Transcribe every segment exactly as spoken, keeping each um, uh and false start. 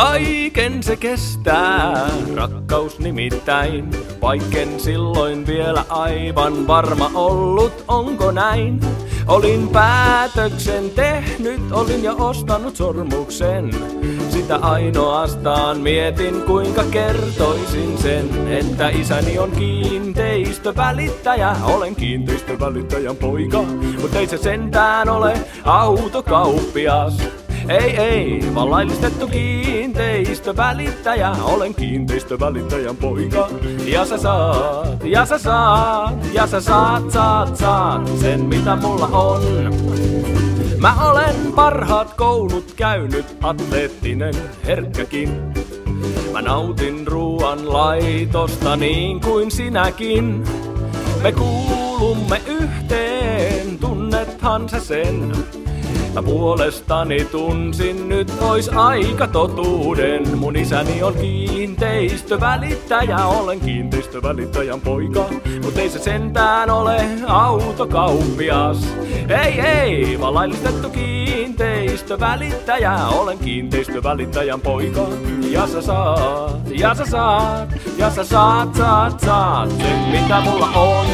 Kaiken se kestää, rakkaus nimittäin, vaikken silloin vielä aivan varma ollut, onko näin? Olin päätöksen tehnyt, olin jo ostanut sormuksen. Sitä ainoastaan mietin, kuinka kertoisin sen, että isäni on kiinteistövälittäjä. Olen kiinteistövälittäjän poika, mutta ei se sentään ole autokauppias. Ei, ei, vaan laillistettu kiinteistövälittäjä. Olen kiinteistövälittäjän poika. Ja sä saat, ja sä saat, ja sä saat, saat, saat sen mitä mulla on. Mä olen parhaat koulut käynyt, atleettinen, herkkäkin. Mä nautin ruoan laitosta niin kuin sinäkin. Me kuulumme yhteen, tunnethan sä sen. Mä puolestani tunsin, nyt ois aika totuuden. Mun isäni on kiinteistövälittäjä, olen kiinteistövälittäjän poika. Mut ei se sentään ole autokauppias. Ei, ei, vaan laillistettu kiinteistövälittäjä. Olen kiinteistövälittäjän poika. Ja sä saat, ja sä saat, ja sä saat, saat, saat sen mitä mulla on.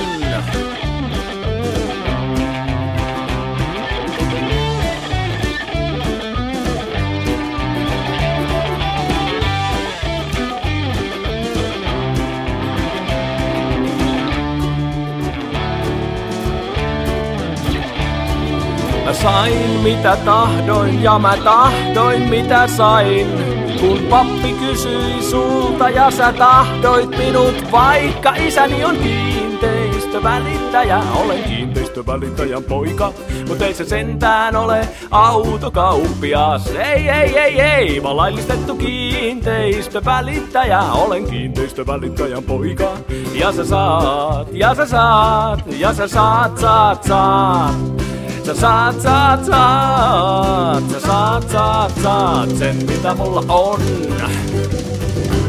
Mä sain mitä tahdoin ja mä tahdoin mitä sain. Kun pappi kysyi sulta ja sä tahdoit minut, vaikka isäni on kiinteistövälittäjä. Olen kiinteistövälittäjän poika, mut ei se sentään ole autokauppias. Ei, ei, ei, ei, vaan laillistettu kiinteistövälittäjä. Olen kiinteistövälittäjän poika. Ja sä saat, ja sä saat, ja sä saat, saat, saat. Sä saat, saat, saat, sä saat, saat, saat sen mitä mulla on.